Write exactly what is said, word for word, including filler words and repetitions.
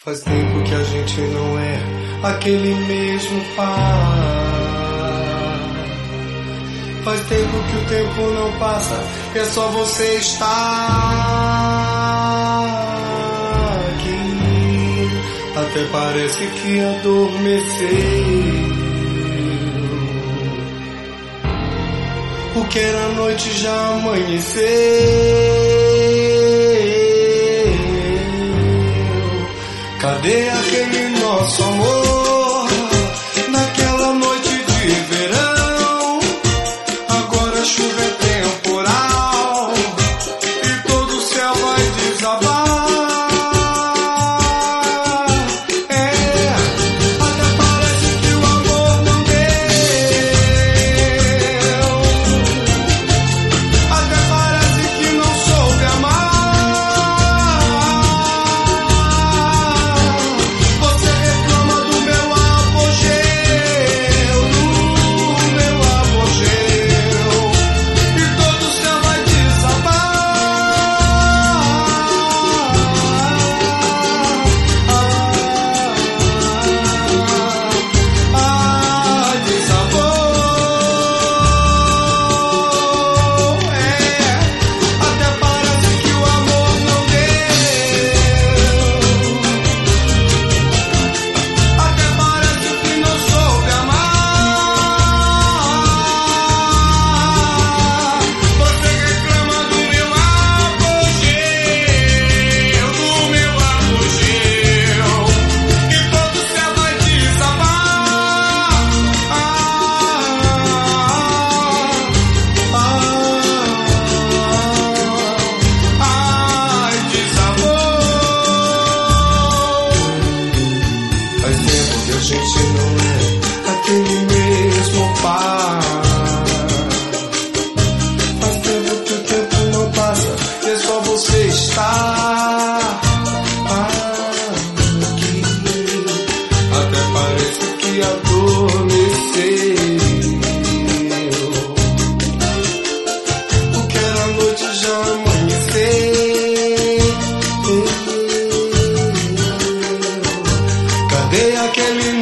Faz tempo que a gente não é aquele mesmo par. Faz tempo que o tempo não passa, é só você estar aqui. Até parece que adormeceu. O que era noite já amanheceu. Cadê aquele nosso amor naquela noite de verão? Agora a chuva é temporal e todo o céu vai desabar. É, até parece que o amor não deu. Até parece que não soube amar. A gente não é aquele mesmo par. Faz tempo que o tempo não passa, é só você estar aqui. Até parece que adormeceu. O que era noite já amanheceu. Cadê aquele